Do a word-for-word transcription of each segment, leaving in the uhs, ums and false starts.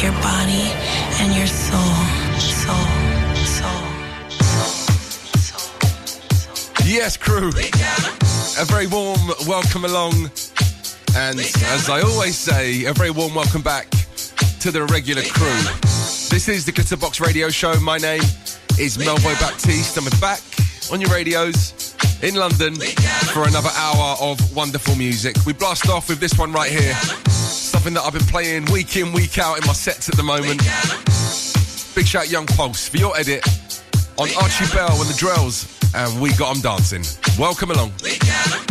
your body and your soul, soul, soul, soul, soul. Yes, crew. A very warm welcome along. And as I always say, a very warm welcome back to the regular crew. This is the Glitterbox Radio Show. My name is Melboy Baptiste. I'm back on your radios in London for another hour of wonderful music. We blast off with this one right here. Something that I've been playing week in, week out in my sets at the moment. Big shout Young Pulse for your edit on Archie Bell and the Drells. And we got 'em dancing. Welcome along. We got 'em.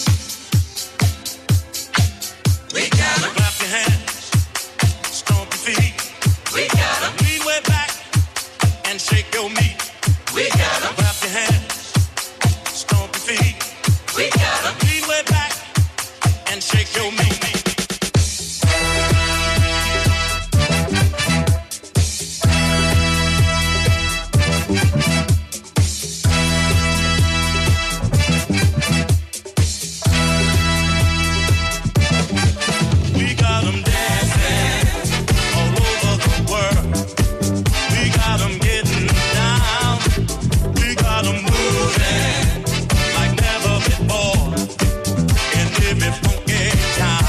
We got 'em. Clap your hands, stomp your feet. We got 'em. Lean way back and shake your meat. We got 'em. Clap your hands, stomp your feet. We got 'em. Lean way back and shake your meat. Like never before in every funky town.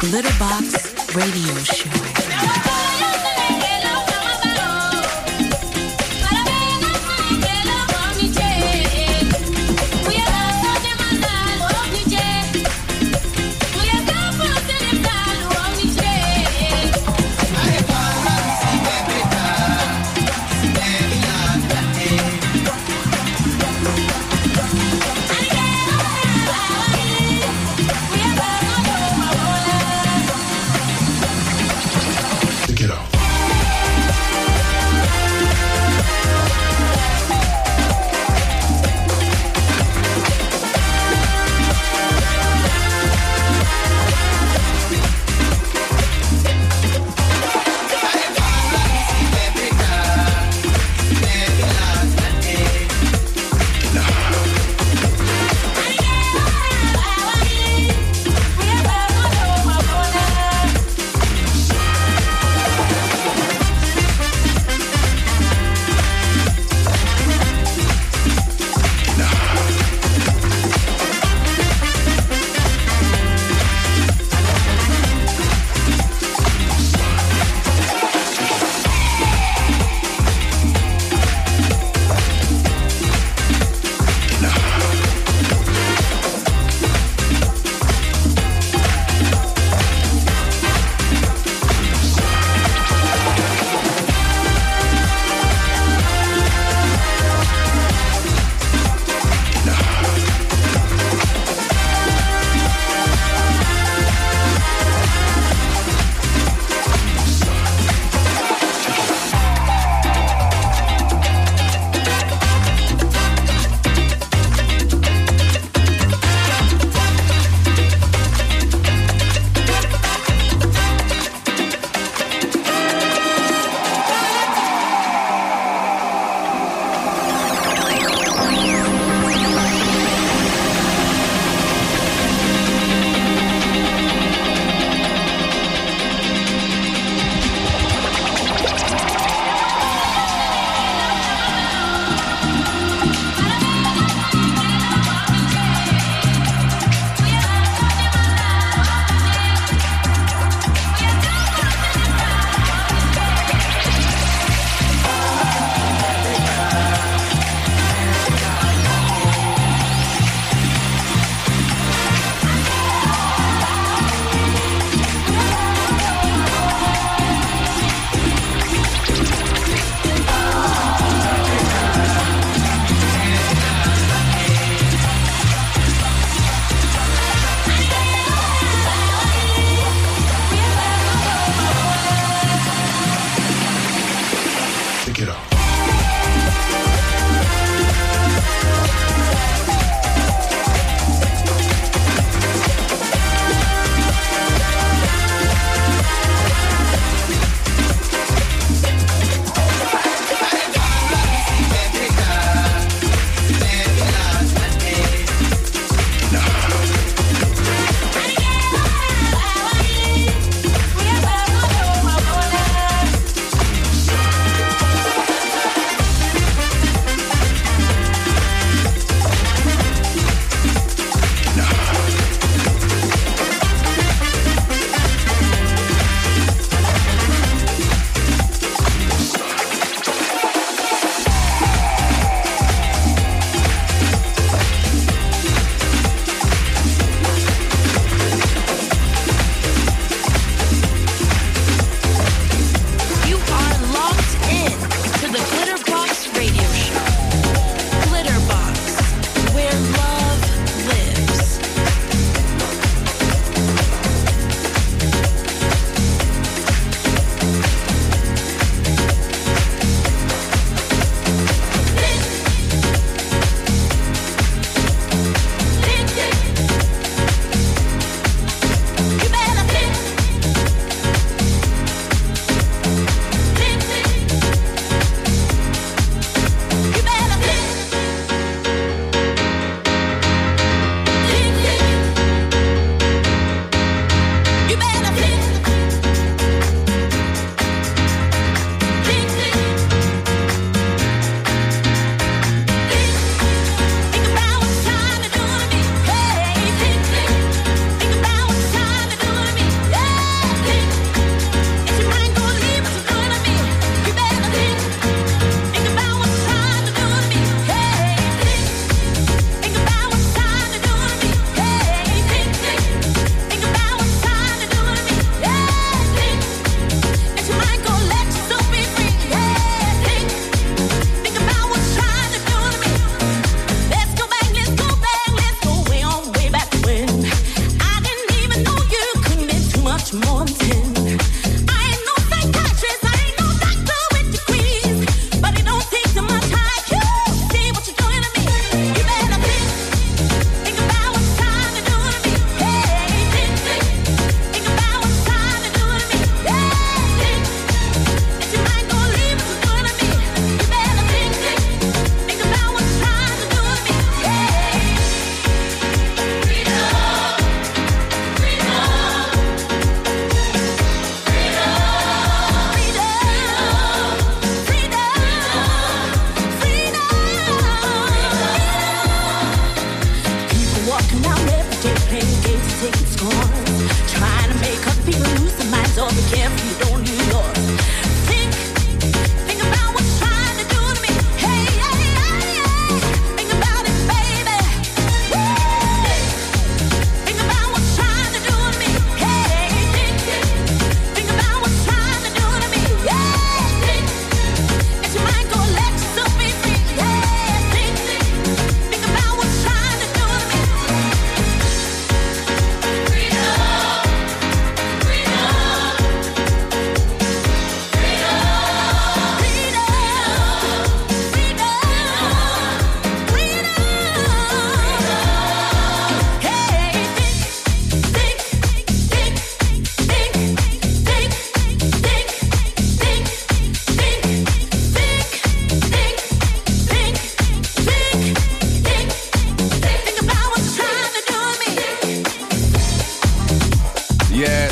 Glitterbox Radio Show.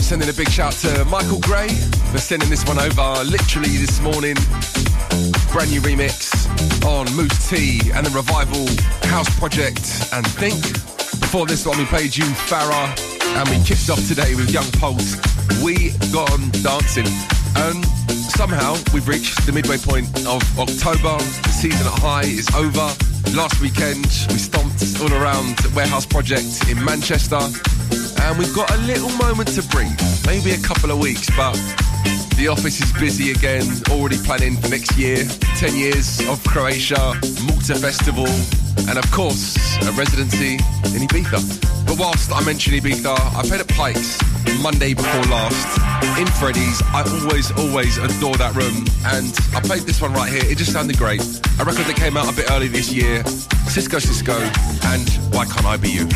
sending a big shout to Michael Gray for sending this one over literally this morning. Brand new remix on Moose T and the Revival House Project and Think. Before this one we played June Farah and we kicked off today with Young Pulse, We Gone Dancing. And somehow we've reached the midway point of October. The season at High is over. Last weekend we stomped all around Warehouse Project in Manchester and we've got a little moment to breathe, maybe a couple of weeks, but the office is busy again, already planning for next year, ten years of Croatia, Malta Festival, and of course, a residency in Ibiza. But whilst I mention Ibiza, I played at Pikes Monday before last, in Freddy's. I always, always adore that room, and I played this one right here. It just sounded great. A record that came out a bit early this year, Cisco Cisco, and Why Can't I Be You?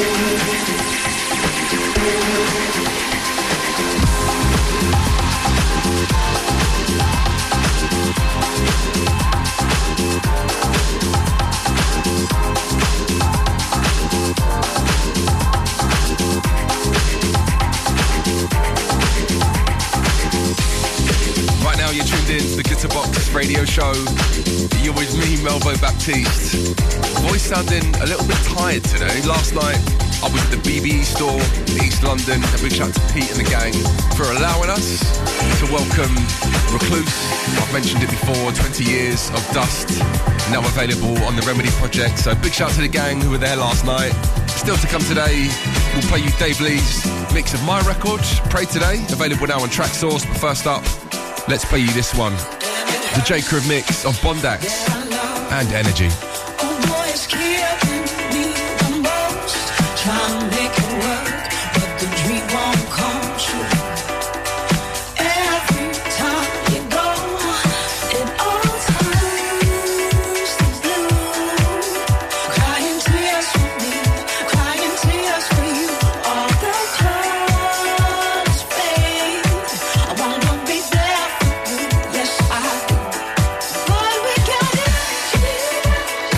Radio show. You're with me, Melvo Baptiste. Voice sounding a little bit tired today. Last night I was at the B B E store in East London. A big shout out to Pete and the gang for allowing us to welcome Recluse. I've mentioned it before, twenty years of Dust, now available on the Remedy project. So big shout out to the gang who were there last night. Still to come today, we'll play you Dave Lee's mix of my record, Pray Today, available now on Traxsource. But first up, let's play you this one. The J. Crew mix of Bondax and Energy. Oh boy, it's killing me the most. Trying to make it work, but the dream won't come true. Every time you go, it all turns to blue. Crying tears for me, crying tears for you. All the colors fade. I wanna be there for you, yes I do. Boy, we got it.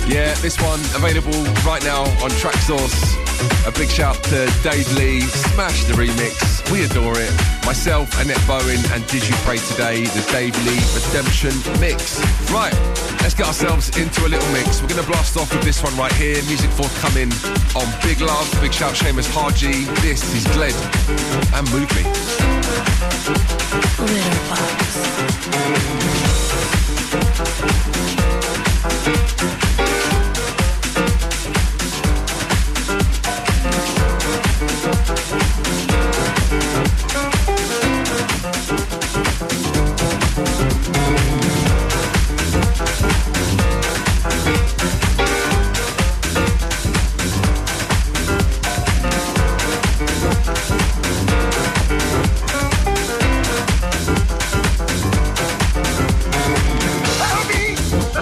Yeah, this one available right now on Traxsource. A big shout to Dave Lee, smash the remix, we adore it. Myself, Annette Bowen and Did You Pray Today, the Dave Lee Redemption mix. Right, let's get ourselves into a little mix. We're going to blast off with this one right here, music forthcoming on Big Love, big shout Seamus Haji. This is Gled and Move Me. Help me!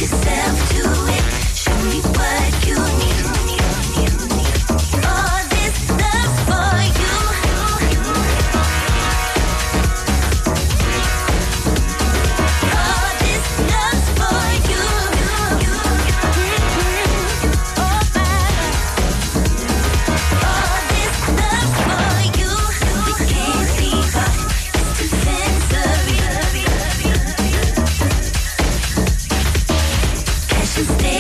Stay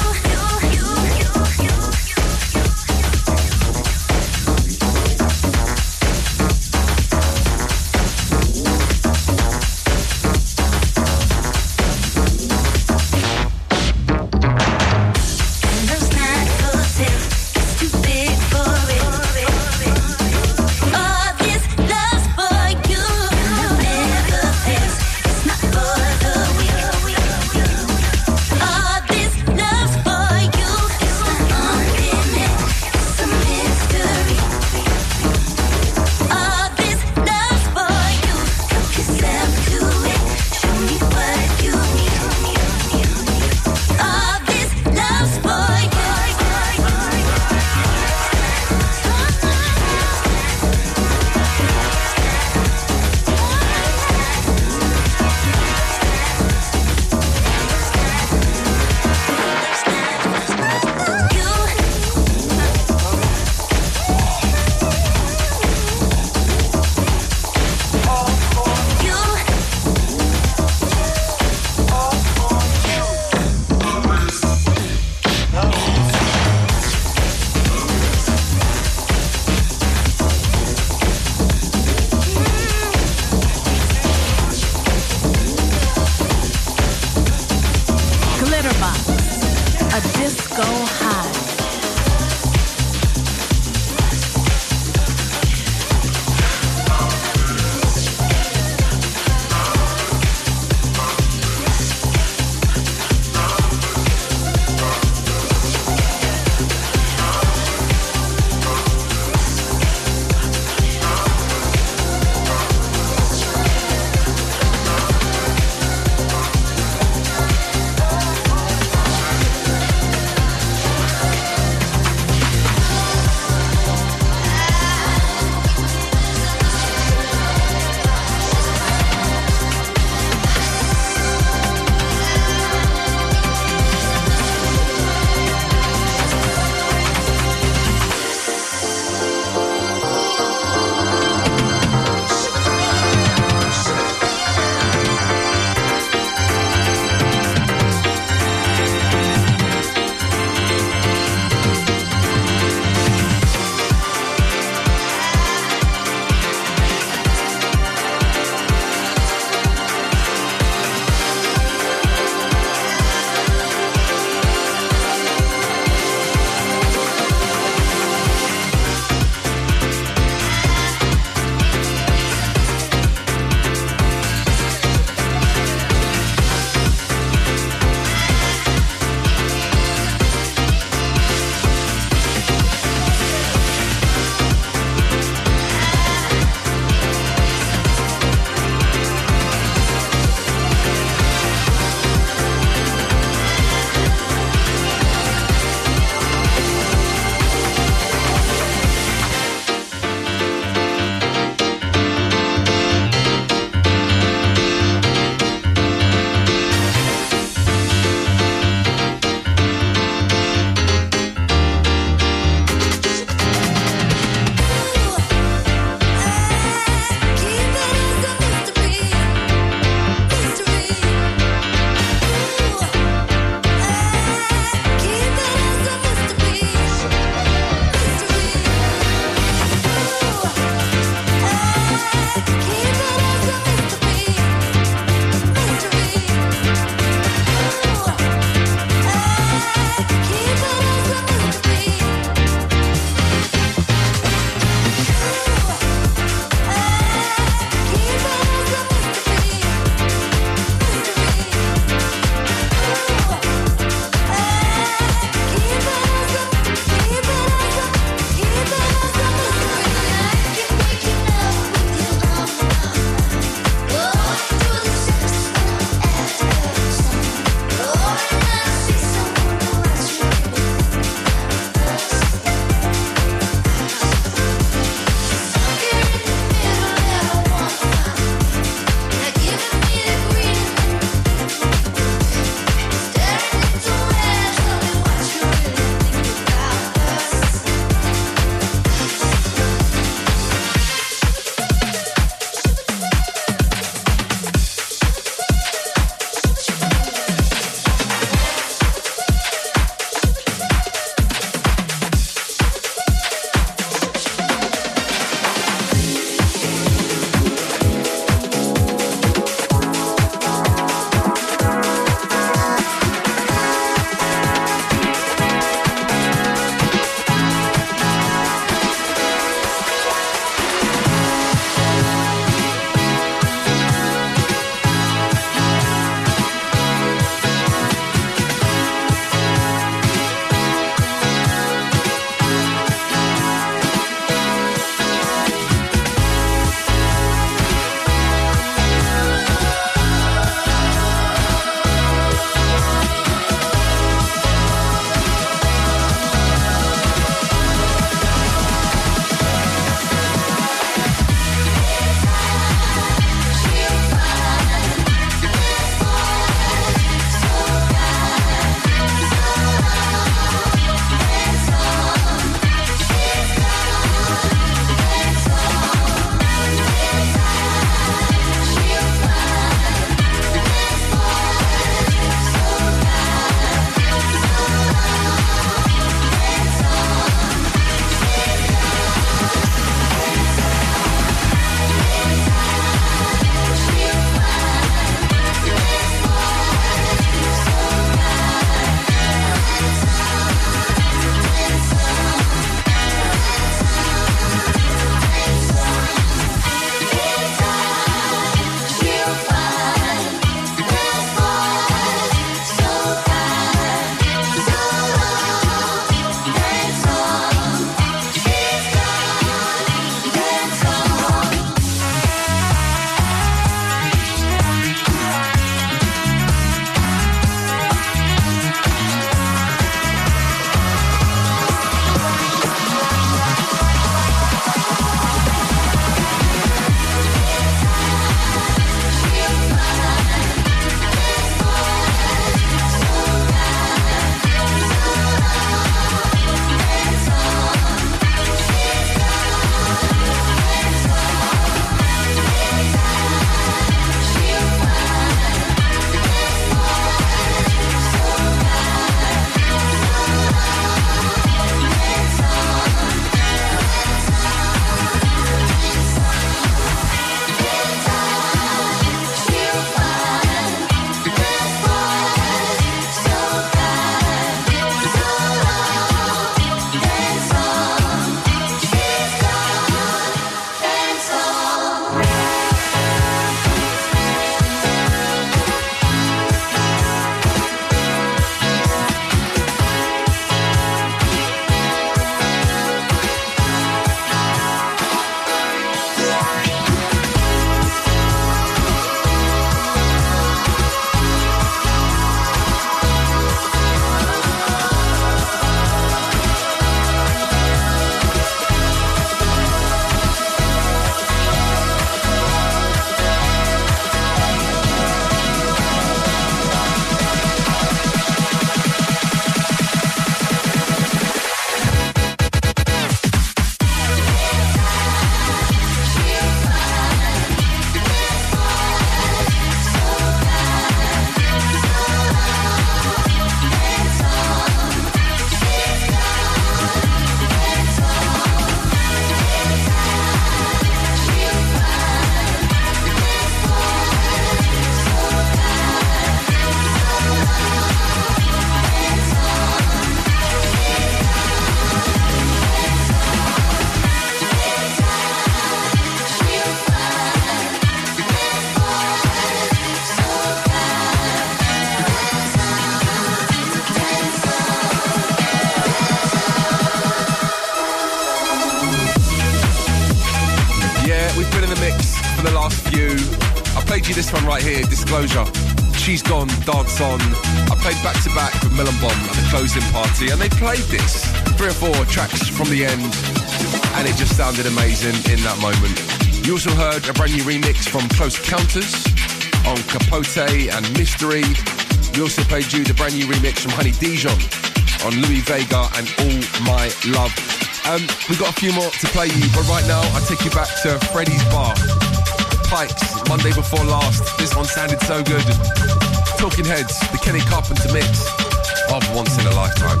mix for the last few. I played you this one right here, Disclosure. She's Gone, Dance On. I played back to back with Melon Bomb at the closing party, and they played this. Three or four tracks from the end, and it just sounded amazing in that moment. You also heard a brand new remix from Close Counters on Capote and Mystery. We also played you the brand new remix from Honey Dijon on Louis Vega and All My Love. Um, we've got a few more to play you, but right now I take you back to Freddy's Bar. Pikes, Monday Before Last. This one sounded so good. Talking Heads, the Kenny Carpenter mix of Once in a Lifetime.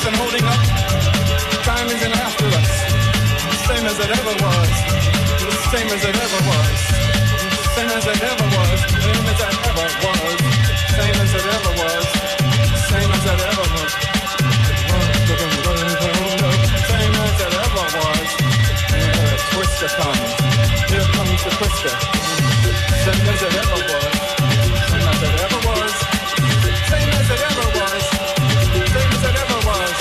isn't holding up. Time isn't after us. Same as it ever was. Same as it ever was. Same as it ever was. Same as it ever was. Same as it ever was. Same as it ever was. Same as it ever was. Yeah, Twister comes. Here comes the Twister. Same as it ever was. Same as it ever was. Same as it ever was. Same as it ever was.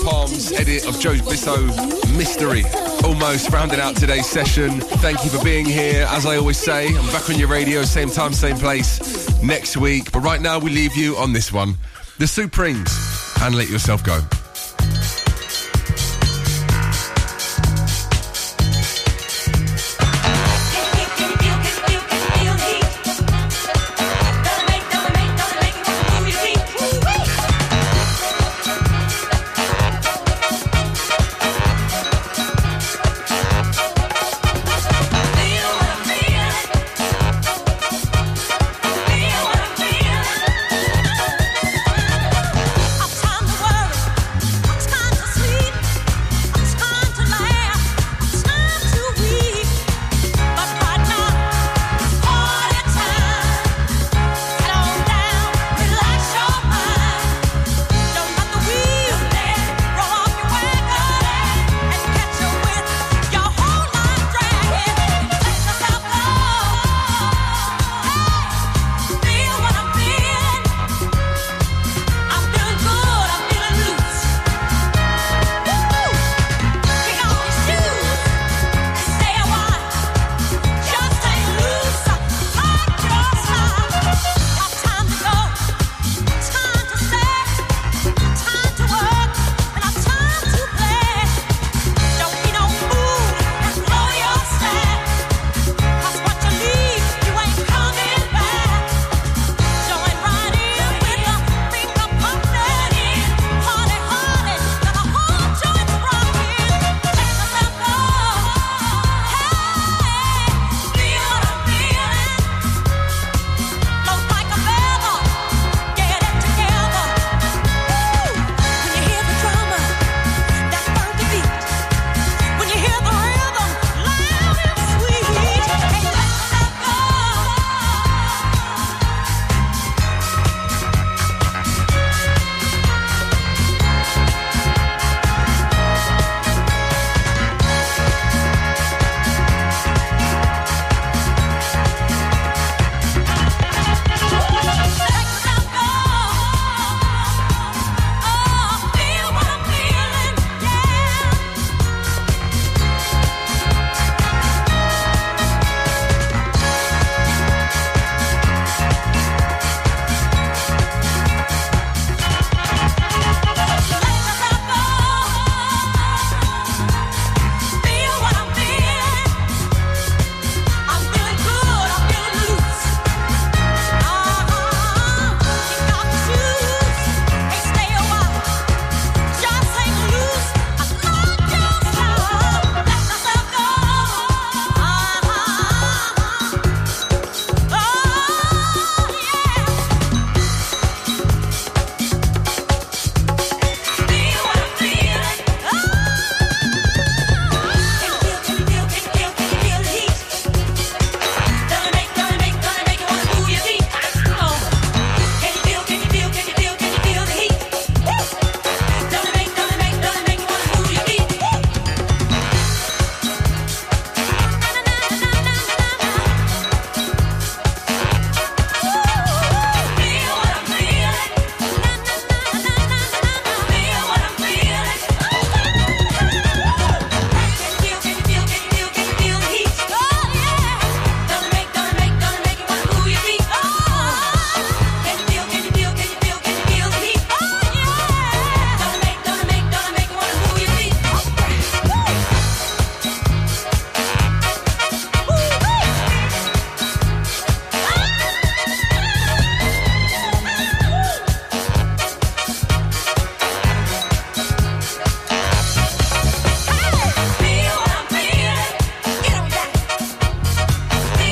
Palms edit of Joe Bisso, Mystery. Almost rounding out today's session. Thank you for being here. As I always say, I'm back on your radio, same time, same place next week. But right now we leave you on this one. The Supremes, and Let Yourself Go.